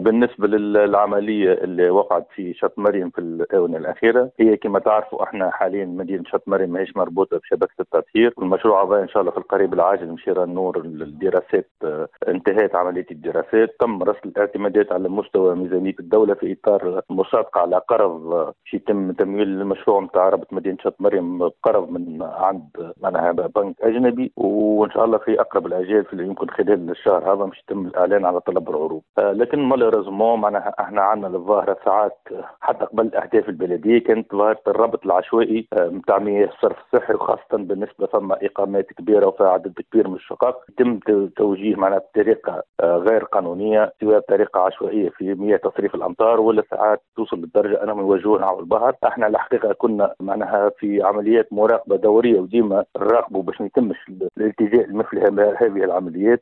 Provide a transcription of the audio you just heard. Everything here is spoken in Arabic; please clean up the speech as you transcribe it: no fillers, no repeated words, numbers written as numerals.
بالنسبة للعملية اللي وقعت في شط مريم في الآونة الأخيرة، هي كما تعرفوا احنا حاليا مدينة شط مريم ماهيش مربوطة بشبكة التطهير، والمشروع عبارة إن شاء الله في القريب العاجل مشير النور الدراسات انتهت عملية الدراسات، تم رسل الاعتمادات على مستوى ميزانية الدولة في إطار مصادقة على قرض يتم تمويل المشروع نتاع ربط مدينة شط مريم بقرض من عند معناها بنك أجنبي، وإن شاء الله في أقرب الأجال في يمكن خلال الشهر هذا مش يتم الإعلان على طلب العروض. لكن مالوريزمون معناها احنا عندنا الظاهرة ساعات حتى قبل أهداف البلدية كانت ظاهرة الربط العشوائي نتاع مياه الصرف الصحي، وخاصة بالنسبة ثم إقامات كبيرة وفيها عدد كبير من الشقق يتم توجيه معناها بطريقة غير قانونية، سواء بطريقة عشوائية في مياه تصريف الأمطار، ولا ساعات توصل للدرجة أنهم يوجهونها على البحر. احنا الحقيقة كنا معناها في عمليات مراقبة دورية وديما نراقبوا باش ما يتمش الالتجاء لمثل هذه العمليات،